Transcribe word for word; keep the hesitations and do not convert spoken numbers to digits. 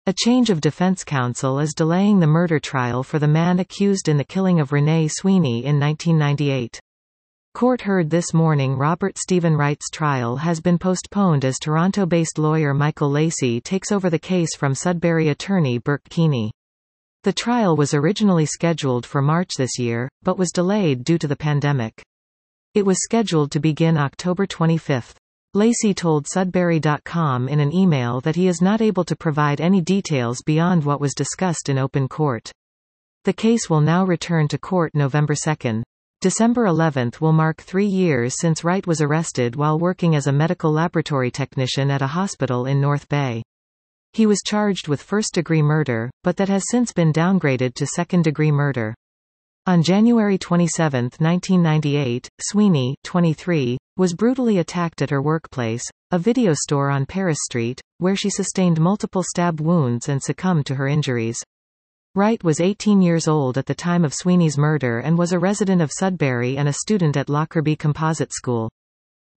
A change of defense counsel is delaying the murder trial for the man accused in the killing of Renee Sweeney in nineteen ninety-eight. Court heard this morning Robert Stephen Wright's trial has been postponed as Toronto-based lawyer Michael Lacey takes over the case from Sudbury attorney Burke Keeney. The trial was originally scheduled for March this year, but was delayed due to the pandemic. It was scheduled to begin October twenty-fifth. Lacey told Sudbury dot com in an email that he is not able to provide any details beyond what was discussed in open court. The case will now return to court November second. December eleventh will mark three years since Wright was arrested while working as a medical laboratory technician at a hospital in North Bay. He was charged with first-degree murder, but that has since been downgraded to second-degree murder. On January twenty-seventh, nineteen ninety-eight, Sweeney, twenty-three, was brutally attacked at her workplace, a video store on Paris Street, where she sustained multiple stab wounds and succumbed to her injuries. Wright was eighteen years old at the time of Sweeney's murder and was a resident of Sudbury and a student at Lockerbie Composite School.